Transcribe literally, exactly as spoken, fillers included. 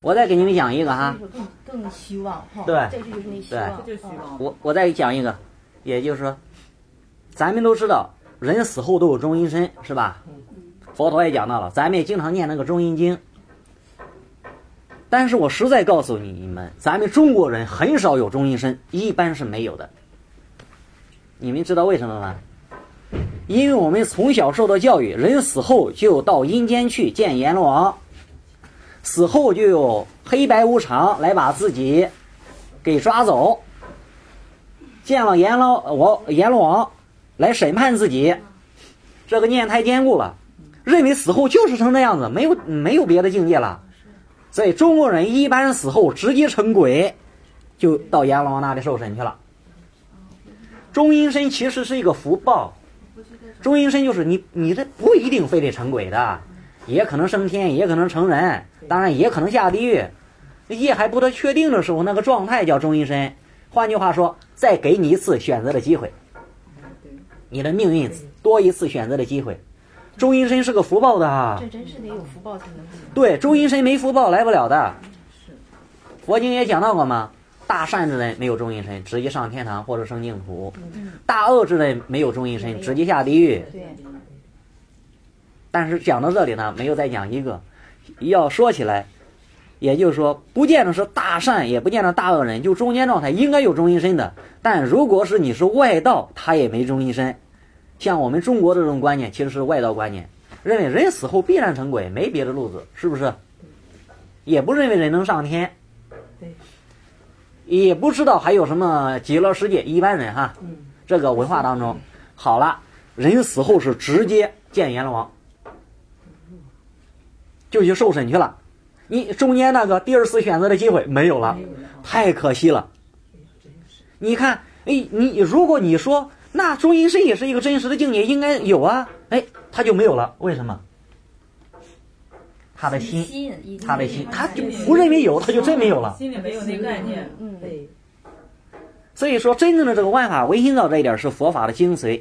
我再给你们讲一个哈， 更更虚妄哈。 对， 这就是那虚妄。 这就是虚妄。 我我再讲一个，也就是说，咱们都知道人死后都有中阴身，是吧？佛陀也讲到了，咱们也经常念那个中阴经。但是我实在告诉你们，咱们中国人很少有中阴身，一般是没有的。你们知道为什么吗？因为我们从小受到教育，人死后就到阴间去见阎罗王，死后就有黑白无常来把自己给抓走，见了阎罗王，阎罗王来审判自己，这个念太坚固了，认为死后就是成这样子，没有没有别的境界了。所以中国人一般死后直接成鬼，就到阎罗王那里受审去了。中阴身其实是一个福报，中阴身就是你你这不一定非得成鬼的，也可能升天，也可能成人，当然也可能下地狱。业还不得确定的时候，那个状态叫中阴身。换句话说，再给你一次选择的机会，你的命运多一次选择的机会。中阴身是个福报的啊， 这真是得有福报才能。 对，中阴身没福报来不了的。佛经也讲到过嘛，大善之人没有中阴身，直接上天堂或者升净土；大恶之人没有中阴身，直接下地狱。但是讲到这里呢，没有再讲一个。要说起来，也就是说，不见得是大善，也不见得大恶人，就中间状态应该有中阴身的。但如果是你是外道，他也没中阴身。像我们中国这种观念其实是外道观念，认为人死后必然成鬼，没别的路子，是不是？也不认为人能上天，也不知道还有什么极乐世界。一般人哈，这个文化当中，好了，人死后是直接见阎罗王，就去受审去了。你中间那个第二次选择的机会没有了，太可惜了。你看，哎，你如果你说那中阴身也是一个真实的境界，应该有啊，哎，他就没有了，为什么？他的心，他的心，他就不认为有，他就真没有了。 心里没有那概念， 嗯，对。 所以说，真正的这个万法唯心造这一点是佛法的精髓。